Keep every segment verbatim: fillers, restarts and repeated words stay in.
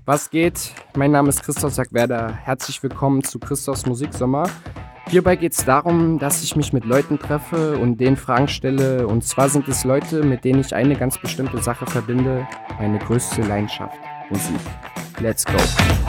Was geht? Mein Name ist Christoph Sackwerder. Herzlich willkommen zu Christophs Musiksommer. Hierbei geht es darum, dass ich mich mit Leuten treffe und denen Fragen stelle. Und zwar sind es Leute, mit denen ich eine ganz bestimmte Sache verbinde. Meine größte Leidenschaft, Musik. Let's go!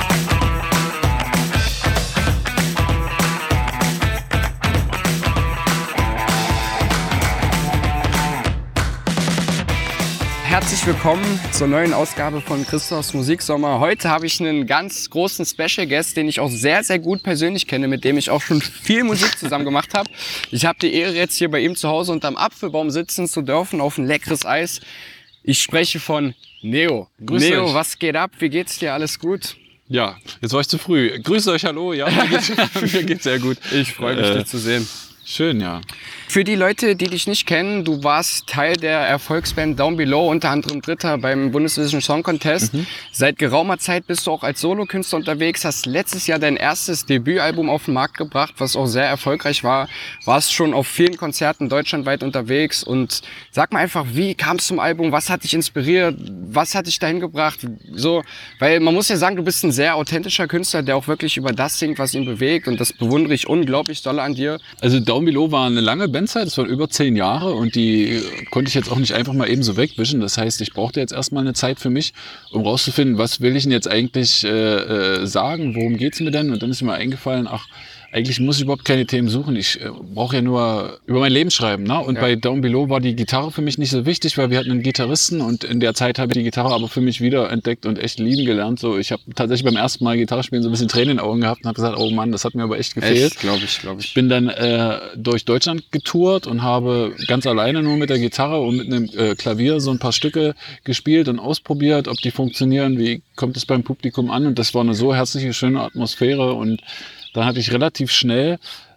Herzlich willkommen zur neuen Ausgabe von Christophs Musiksommer. Heute habe ich einen ganz großen Special Guest, den ich auch sehr, sehr gut persönlich kenne, mit dem ich auch schon viel Musik zusammen gemacht habe. Ich habe die Ehre, jetzt hier bei ihm zu Hause unterm Apfelbaum sitzen zu dürfen auf ein leckeres Eis. Ich spreche von Neo. Grüß Neo, euch. Was geht ab? Wie geht's dir? Alles gut? Ja, jetzt war ich zu früh. Grüßt euch, hallo. Ja, mir geht's, mir geht's sehr gut. Ich freue mich, Äh, dich zu sehen. Schön, ja. Für die Leute, die dich nicht kennen, du warst Teil der Erfolgsband Down Below, unter anderem Dritter beim Bundesvision Song Contest. Mhm. Seit geraumer Zeit bist du auch als Solokünstler unterwegs, hast letztes Jahr dein erstes Debütalbum auf den Markt gebracht, was auch sehr erfolgreich war. Warst schon auf vielen Konzerten deutschlandweit unterwegs und sag mal einfach, wie kam es zum Album, was hat dich inspiriert, was hat dich dahin gebracht? So, weil man muss ja sagen, du bist ein sehr authentischer Künstler, der auch wirklich über das singt, was ihn bewegt und das bewundere ich unglaublich doll an dir. Also Down Below war eine lange Bandzeit, das waren über zehn Jahre und die konnte ich jetzt auch nicht einfach mal eben so wegwischen. Das heißt, ich brauchte jetzt erstmal eine Zeit für mich, um rauszufinden, was will ich denn jetzt eigentlich äh, äh, sagen, worum geht's mir denn? Und dann ist mir eingefallen, ach, eigentlich muss ich überhaupt keine Themen suchen. Ich äh, brauche ja nur über mein Leben schreiben. Ne? Und ja. Bei Down Below war die Gitarre für mich nicht so wichtig, weil wir hatten einen Gitarristen und in der Zeit habe ich die Gitarre aber für mich wieder entdeckt und echt lieben gelernt. So, ich habe tatsächlich beim ersten Mal Gitarre spielen so ein bisschen Tränen in den Augen gehabt und habe gesagt, oh Mann, das hat mir aber echt gefehlt. Echt, glaube ich, glaube ich. Ich bin dann äh, durch Deutschland getourt und habe ganz alleine nur mit der Gitarre und mit einem äh, Klavier so ein paar Stücke gespielt und ausprobiert, ob die funktionieren, wie kommt es beim Publikum an. Und das war eine so herzliche, schöne Atmosphäre und dann hatte ich relativ schnell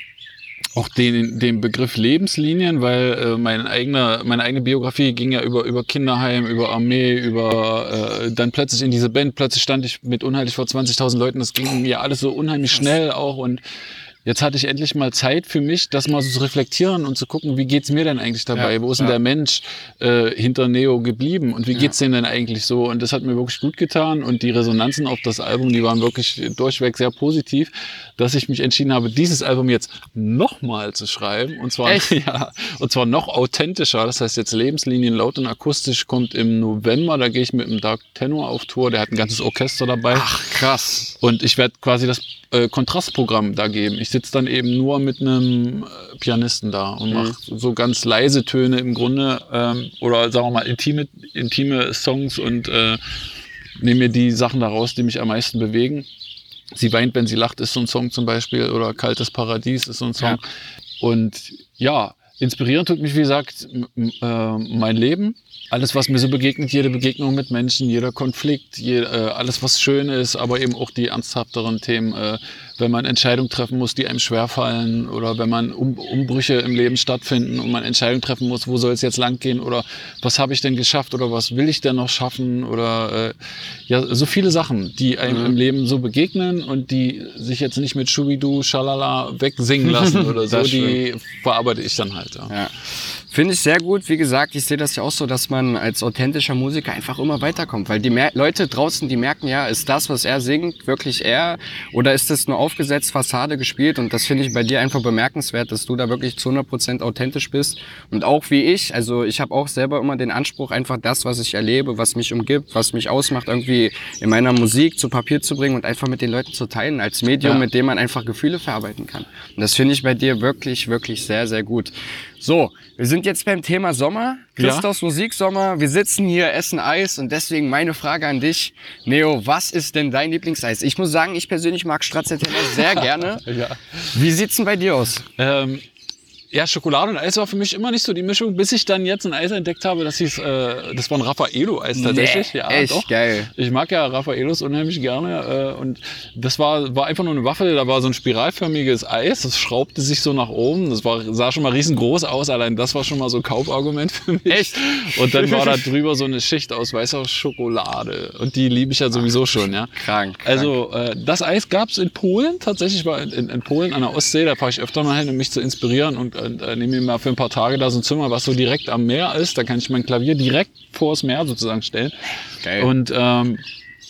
auch den, den Begriff Lebenslinien, weil äh, mein eigener, meine eigene Biografie ging ja über, über Kinderheim, über Armee, über äh, dann plötzlich in diese Band, plötzlich stand ich mit unheimlich vor zwanzigtausend Leuten, das ging mir alles so unheimlich schnell auch und jetzt hatte ich endlich mal Zeit für mich, das mal so zu reflektieren und zu gucken, wie geht's mir denn eigentlich dabei? Ja, Wo ist denn ja. der Mensch äh, hinter Neo geblieben? Und wie ja. geht's denen denn eigentlich so? Und das hat mir wirklich gut getan. Und die Resonanzen auf das Album, die waren wirklich durchweg sehr positiv, dass ich mich entschieden habe, dieses Album jetzt nochmal zu schreiben. Und zwar, ja, und zwar noch authentischer. Das heißt jetzt Lebenslinien laut und akustisch kommt im November. Da gehe ich mit dem Dark Tenor auf Tour. Der hat ein ganzes Orchester dabei. Ach, krass. Und ich werde quasi das äh, Kontrastprogramm da geben. Ich sitze dann eben nur mit einem äh, Pianisten da und mache mhm. so ganz leise Töne im Grunde ähm, oder sagen wir mal intime, intime Songs und äh, nehme mir die Sachen daraus, die mich am meisten bewegen. Sie weint, wenn sie lacht, ist so ein Song zum Beispiel, oder Kaltes Paradies ist so ein Song. Ja. Und ja, inspirierend tut mich, wie gesagt, m- äh, mein Leben. Alles, was mir so begegnet, jede Begegnung mit Menschen, jeder Konflikt, je, äh, alles, was schön ist, aber eben auch die ernsthafteren Themen, äh, wenn man Entscheidungen treffen muss, die einem schwerfallen oder wenn man um, Umbrüche im Leben stattfinden und man Entscheidungen treffen muss, wo soll es jetzt lang gehen oder was habe ich denn geschafft oder was will ich denn noch schaffen oder äh, ja, so viele Sachen, die einem mhm. im Leben so begegnen und die sich jetzt nicht mit Schubidu, Schalala wegsingen lassen oder so, die verarbeite ich dann halt. Ja. Ja. Finde ich sehr gut. Wie gesagt, ich sehe das ja auch so, dass man als authentischer Musiker einfach immer weiterkommt. Weil die Mer- Leute draußen, die merken ja, ist das, was er singt, wirklich er? Oder ist das nur aufgesetzt, Fassade gespielt? Und das finde ich bei dir einfach bemerkenswert, dass du da wirklich zu hundert Prozent authentisch bist. Und auch wie ich, also ich habe auch selber immer den Anspruch, einfach das, was ich erlebe, was mich umgibt, was mich ausmacht, irgendwie in meiner Musik zu Papier zu bringen und einfach mit den Leuten zu teilen, als Medium, ja. mit dem man einfach Gefühle verarbeiten kann. Und das finde ich bei dir wirklich, wirklich sehr, sehr gut. So, wir sind jetzt beim Thema Sommer, Christophs ja. Musiksommer. Wir sitzen hier, essen Eis und deswegen meine Frage an dich, Neo, was ist denn dein Lieblingseis? Ich muss sagen, ich persönlich mag Stracciatella sehr gerne. Ja. Wie sieht's denn bei dir aus? Ähm, ja, Schokolade und Eis war für mich immer nicht so die Mischung, bis ich dann jetzt ein Eis entdeckt habe, das hieß, äh, das war ein Raffaello-Eis tatsächlich. Nee, ja, echt doch. Geil. Ich mag ja Raffaellos unheimlich gerne äh, und das war, war einfach nur eine Waffel, da war so ein spiralförmiges Eis, das schraubte sich so nach oben, das war, sah schon mal riesengroß aus, allein das war schon mal so ein Kaufargument für mich. Echt? Und dann war da drüber so eine Schicht aus weißer Schokolade und die liebe ich ja sowieso schon, ja. Krank. krank. Also äh, das Eis gab's in Polen, tatsächlich war in, in, in Polen an der Ostsee, da fahre ich öfter mal hin, um mich zu inspirieren und und äh, nehme mir mal für ein paar Tage da so ein Zimmer, was so direkt am Meer ist. Da kann ich mein Klavier direkt vors Meer sozusagen stellen. Geil. Und ähm,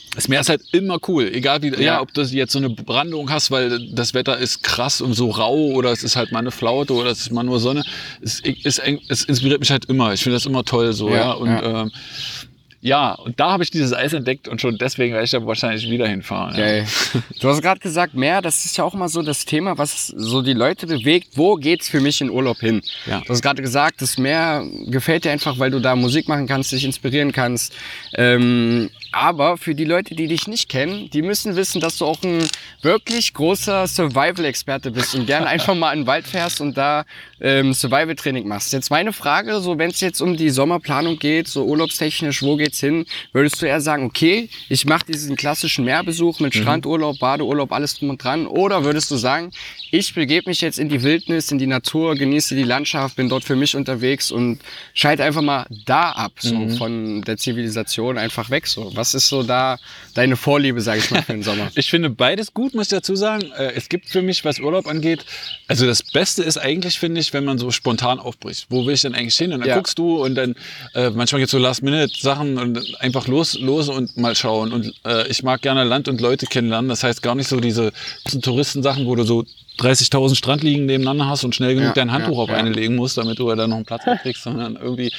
Das Meer ist halt immer cool, egal wie, ja. Ja. ob du jetzt so eine Brandung hast, weil das Wetter ist krass und so rau oder es ist halt mal eine Flaute oder es ist mal nur Sonne. Es, ist, es inspiriert mich halt immer. Ich finde das immer toll so, ja. Ja, und ja. Ähm, ja, und da habe ich dieses Eis entdeckt und schon deswegen werde ich da wahrscheinlich wieder hinfahren. Geil. Ja. Du hast gerade gesagt, Meer, das ist ja auch immer so das Thema, was so die Leute bewegt. Wo geht's für mich in Urlaub hin? Ja. Du hast gerade gesagt, das Meer gefällt dir einfach, weil du da Musik machen kannst, dich inspirieren kannst. Ähm, aber für die Leute, die dich nicht kennen, die müssen wissen, dass du auch ein wirklich großer Survival-Experte bist und gerne einfach mal in den Wald fährst und da ähm, Survival-Training machst. Jetzt meine Frage, so wenn es jetzt um die Sommerplanung geht, so urlaubstechnisch, wo geht's hin? Würdest du eher sagen, okay, ich mache diesen klassischen Meerbesuch mit mhm. Strandurlaub, Badeurlaub, alles drum und dran? Oder würdest du sagen, ich begebe mich jetzt in die Wildnis, in die Natur, genieße die Landschaft, bin dort für mich unterwegs und schalte einfach mal da ab, so mhm. von der Zivilisation einfach weg. So, was ist so da deine Vorliebe, sage ich mal, für den Sommer? Ich finde beides gut, muss ich dazu sagen. Es gibt für mich, was Urlaub angeht, also das Beste ist eigentlich, finde ich, wenn man so spontan aufbricht. Wo will ich denn eigentlich hin? Und dann ja. guckst du und dann äh, manchmal gibt es so Last-Minute-Sachen und einfach los, los und mal schauen. Und äh, ich mag gerne Land und Leute kennenlernen. Das heißt gar nicht so diese großen Touristensachen, wo du so dreißigtausend Strandliegen nebeneinander hast und schnell genug ja, dein Handtuch ja, auf ja. eine legen musst, damit du da noch einen Platz kriegst, sondern irgendwie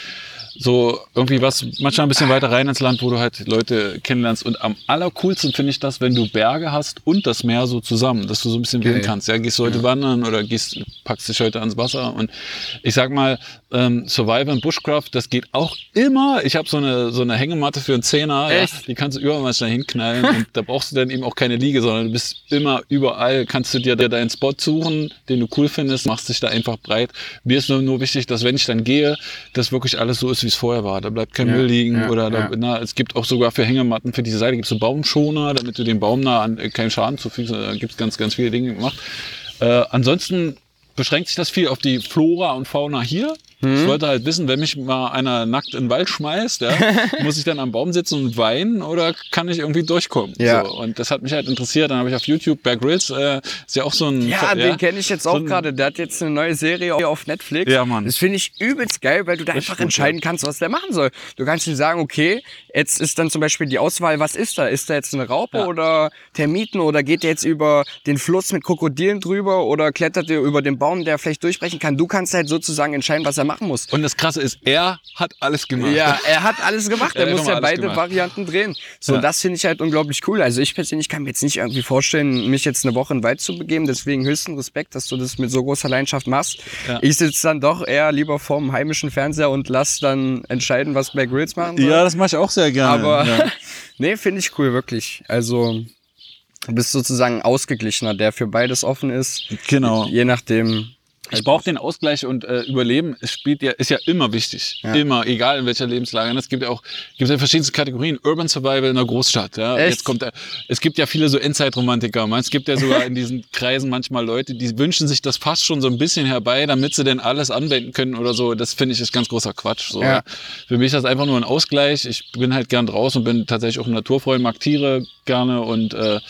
so irgendwie was, manchmal ein bisschen weiter rein ins Land, wo du halt Leute kennenlernst. Und am allercoolsten finde ich das, wenn du Berge hast und das Meer so zusammen, dass du so ein bisschen wählen kannst. Ja, gehst du heute ja. wandern oder gehst, packst dich heute ans Wasser. Und ich sag mal, ähm, Survival und Bushcraft, das geht auch immer. Ich habe so eine, so eine Hängematte für einen Zehner, ja, die kannst du überall mal schnell hinknallen. Und da brauchst du dann eben auch keine Liege, sondern du bist immer überall, kannst du dir deinen Spot suchen, den du cool findest, machst dich da einfach breit. Mir ist nur, nur wichtig, dass wenn ich dann gehe, dass wirklich alles so ist, wie es vorher war. Da bleibt kein ja, Müll liegen ja, oder da, ja. na, es gibt auch sogar für Hängematten für diese Seite gibt es so Baumschoner, damit du dem Baum nah an, äh, keinen Schaden zufügst. Da gibt es ganz, ganz viele Dinge gemacht. Äh, ansonsten beschränkt sich das viel auf die Flora und Fauna hier. Hm. Ich wollte halt wissen, wenn mich mal einer nackt in den Wald schmeißt, ja, muss ich dann am Baum sitzen und weinen oder kann ich irgendwie durchkommen? Ja. So, und das hat mich halt interessiert. Dann habe ich auf YouTube Bear Grylls, äh, ist ja auch so ein... Ja, ja den kenne ich jetzt auch so gerade. Der hat jetzt eine neue Serie auf Netflix. Ja, Mann. Das finde ich übelst geil, weil du da einfach gut, entscheiden kannst, was der machen soll. Du kannst ihm sagen, okay, jetzt ist dann zum Beispiel die Auswahl, was ist da? Ist da jetzt eine Raupe ja. oder Termiten oder geht der jetzt über den Fluss mit Krokodilen drüber oder klettert der über den Baum, der vielleicht durchbrechen kann? Du kannst halt sozusagen entscheiden, was er machen muss. Und das Krasse ist, er hat alles gemacht. Ja, er hat alles gemacht. Er, er muss ja beide gemacht. Varianten drehen. So, ja. das finde ich halt unglaublich cool. Also ich persönlich kann mir jetzt nicht irgendwie vorstellen, mich jetzt eine Woche in den Wald zu begeben. Deswegen höchsten Respekt, dass du das mit so großer Leidenschaft machst. Ja. Ich sitze dann doch eher lieber vorm heimischen Fernseher und lass dann entscheiden, was Bear Grylls machen soll. Ja, das mache ich auch sehr gerne. Aber ja. nee, finde ich cool, wirklich. Also du bist sozusagen ein Ausgeglichener, der für beides offen ist. Genau. Je nachdem... Ich brauche den Ausgleich und äh, Überleben es spielt ja, ist ja immer wichtig. Ja. Immer, egal in welcher Lebenslage. Und es gibt ja auch gibt ja verschiedenste Kategorien. Urban Survival in einer Großstadt. Ja. Echt? Jetzt kommt der, es gibt ja viele so Endzeitromantiker. Es gibt ja sogar in diesen Kreisen manchmal Leute, die wünschen sich das fast schon so ein bisschen herbei, damit sie denn alles anwenden können oder so. Das finde ich ist ganz großer Quatsch. So. Ja. Für mich ist das einfach nur ein Ausgleich. Ich bin halt gern draußen und bin tatsächlich auch ein Naturfreund, mag Tiere gerne und äh,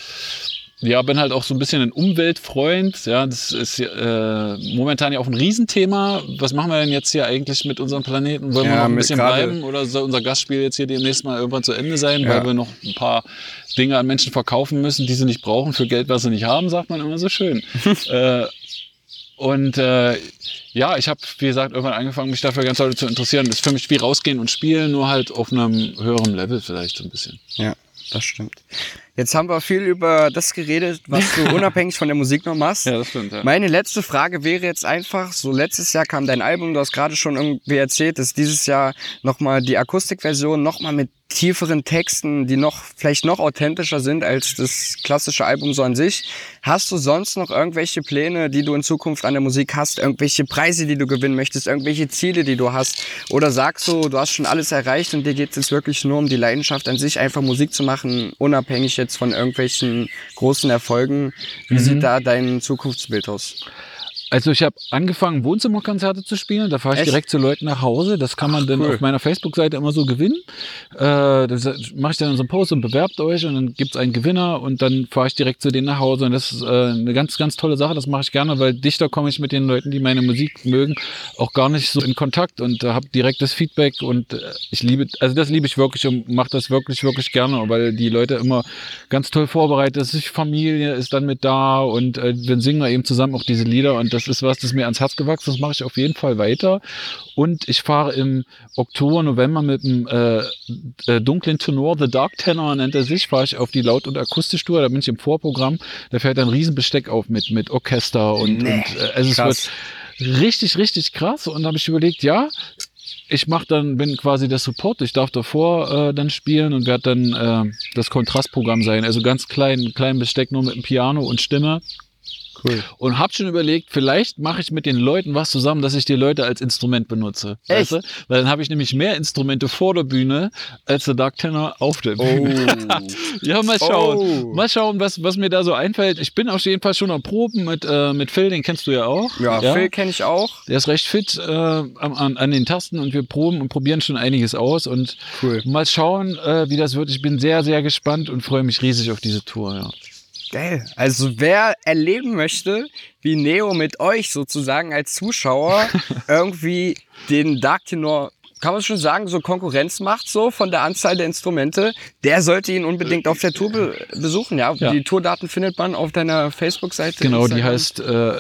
ja, bin halt auch so ein bisschen ein Umweltfreund. Ja, das ist äh, momentan ja auch ein Riesenthema. Was machen wir denn jetzt hier eigentlich mit unserem Planeten? Wollen ja, wir noch ein bisschen bleiben oder soll unser Gastspiel jetzt hier demnächst mal irgendwann zu Ende sein, ja. weil wir noch ein paar Dinge an Menschen verkaufen müssen, die sie nicht brauchen für Geld, was sie nicht haben, sagt man immer so schön. äh, und äh, ja, ich habe, wie gesagt, irgendwann angefangen, mich dafür ganz doll zu interessieren. Das ist für mich wie rausgehen und spielen, nur halt auf einem höheren Level vielleicht so ein bisschen. Ja, das stimmt. Jetzt haben wir viel über das geredet, was du unabhängig von der Musik noch machst. Ja, das stimmt. Ja. Meine letzte Frage wäre jetzt einfach, so letztes Jahr kam dein Album, du hast gerade schon irgendwie erzählt, dass dieses Jahr nochmal die Akustikversion nochmal mit tieferen Texten, die noch vielleicht noch authentischer sind als das klassische Album so an sich. Hast du sonst noch irgendwelche Pläne, die du in Zukunft an der Musik hast? Irgendwelche Preise, die du gewinnen möchtest? Irgendwelche Ziele, die du hast? Oder sagst du, du hast schon alles erreicht und dir geht es jetzt wirklich nur um die Leidenschaft an sich, einfach Musik zu machen, unabhängig jetzt von irgendwelchen großen Erfolgen? Wie mhm. sieht da dein Zukunftsbild aus? Also ich habe angefangen, Wohnzimmerkonzerte zu spielen. Da fahre ich Echt? direkt zu Leuten nach Hause. Das kann man dann cool. auf meiner Facebook-Seite immer so gewinnen. Äh, das mache ich dann in so einem Post und bewerbt euch und dann gibt's einen Gewinner und dann fahre ich direkt zu denen nach Hause. Und das ist äh, eine ganz, ganz tolle Sache. Das mache ich gerne, weil dichter komme ich mit den Leuten, die meine Musik mögen, auch gar nicht so in Kontakt und äh, habe direktes Feedback. Und äh, ich liebe, also das liebe ich wirklich und mache das wirklich, wirklich gerne, weil die Leute immer ganz toll vorbereitet sind. Familie ist dann mit da und äh, wir singen eben zusammen auch diese Lieder und das ist was, das ist mir ans Herz gewachsen, das mache ich auf jeden Fall weiter. Und ich fahre im Oktober, November mit dem äh, äh, dunklen Tenor, The Dark Tenor nennt er sich, fahre ich auf die Laut- und Akustischtour, da bin ich im Vorprogramm, da fährt ein Riesenbesteck auf mit, mit Orchester und, Nee, und äh, also es wird richtig, richtig krass und da habe ich überlegt, ja, ich mach dann, bin quasi der Support, ich darf davor äh, dann spielen und werde dann äh, das Kontrastprogramm sein, also ganz klein, klein Besteck nur mit dem Piano und Stimme. Cool. Und hab schon überlegt, vielleicht mache ich mit den Leuten was zusammen, dass ich die Leute als Instrument benutze. Echt? Weißt du? Weil dann habe ich nämlich mehr Instrumente vor der Bühne als der Dark Tenor auf der Bühne. Oh. Ja, mal schauen. Oh. Mal schauen, was, was mir da so einfällt. Ich bin auf jeden Fall schon am Proben mit, äh, mit Phil, den kennst du ja auch. Ja, ja? Phil kenne ich auch. Der ist recht fit äh, an, an den Tasten und wir proben und probieren schon einiges aus. Und cool. Mal schauen, äh, wie das wird. Ich bin sehr, sehr gespannt und freue mich riesig auf diese Tour. Ja. Geil. Also wer erleben möchte, wie Neo mit euch sozusagen als Zuschauer irgendwie den Dark Tenor, kann man schon sagen, so Konkurrenz macht, so von der Anzahl der Instrumente, der sollte ihn unbedingt auf der Tour be besuchen. Ja? ja, die Tourdaten findet man auf deiner Facebook-Seite. Genau, Instagram. Die heißt äh,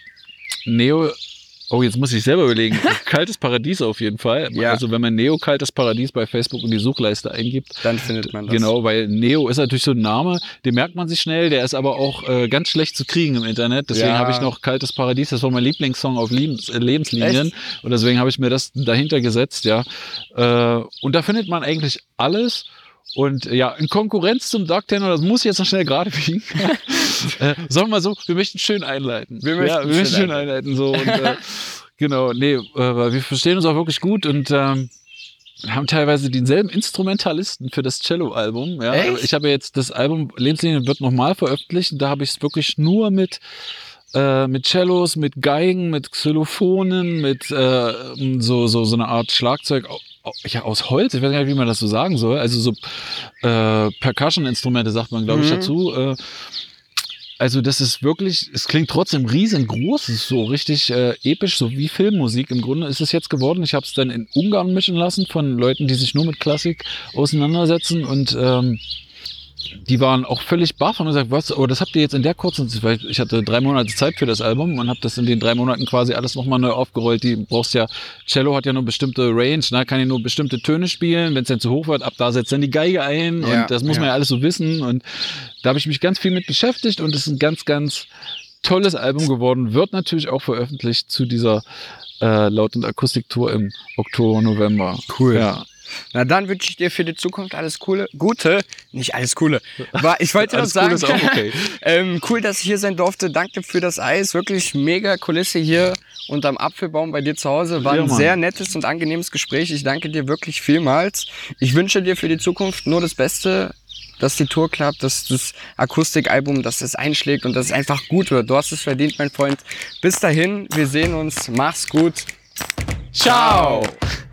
Neo. Oh, jetzt muss ich selber überlegen. Kaltes Paradies auf jeden Fall. Ja. Also wenn man Neo Kaltes Paradies bei Facebook in die Suchleiste eingibt, dann findet man das. Genau, weil Neo ist natürlich so ein Name, den merkt man sich schnell, der ist aber auch äh, ganz schlecht zu kriegen im Internet. Deswegen ja. habe ich noch Kaltes Paradies, das war mein Lieblingssong auf Lebens äh, Lebenslinien. Echt? Und deswegen habe ich mir das dahinter gesetzt, ja. Äh, und da findet man eigentlich alles. Und ja, in Konkurrenz zum Dark Tenor, das muss ich jetzt noch schnell gerade biegen. äh, sagen wir mal so, wir möchten schön einleiten. Wir möchten, ja, wir möchten schön einleiten. einleiten so. Und, äh, genau, nee, äh, wir verstehen uns auch wirklich gut und ähm, haben teilweise denselben Instrumentalisten für das Cello-Album. Ja. Echt? Ich habe jetzt das Album Lebenslinien wird nochmal veröffentlicht und da habe ich es wirklich nur mit äh, mit Cellos, mit Geigen, mit Xylophonen, mit äh, so, so, so eine Art Schlagzeug. Ja, aus Holz, ich weiß gar nicht, wie man das so sagen soll. Also so äh, Percussion-Instrumente sagt man, glaube ich, mhm. dazu. Äh, also das ist wirklich, es klingt trotzdem riesengroß, es ist so richtig äh, episch, so wie Filmmusik im Grunde ist es jetzt geworden. Ich habe es dann in Ungarn mischen lassen von Leuten, die sich nur mit Klassik auseinandersetzen und ähm, die waren auch völlig baff und gesagt, was, aber das habt ihr jetzt in der kurzen Zeit, weil ich hatte drei Monate Zeit für das Album und habe das in den drei Monaten quasi alles nochmal neu aufgerollt. Die brauchst ja, Cello hat ja nur bestimmte Range, ne, kann ja nur bestimmte Töne spielen, wenn es dann zu hoch wird, ab da setzt dann die Geige ein und ja, das muss ja. man ja alles so wissen und da habe ich mich ganz viel mit beschäftigt und es ist ein ganz, ganz tolles Album geworden, wird natürlich auch veröffentlicht zu dieser äh, Laut- und Akustiktour im Oktober, November. Cool. Ja. Na, dann wünsche ich dir für die Zukunft alles Coole. Gute, nicht alles Coole. Aber ich wollte noch sagen, cool, ist auch okay. ähm, cool, dass ich hier sein durfte. Danke für das Eis. Wirklich mega Kulisse hier unterm Apfelbaum bei dir zu Hause. War ja, ein sehr nettes und angenehmes Gespräch. Ich danke dir wirklich vielmals. Ich wünsche dir für die Zukunft nur das Beste, dass die Tour klappt, dass das Akustikalbum, dass es einschlägt und dass es einfach gut wird. Du hast es verdient, mein Freund. Bis dahin, wir sehen uns. Mach's gut. Ciao.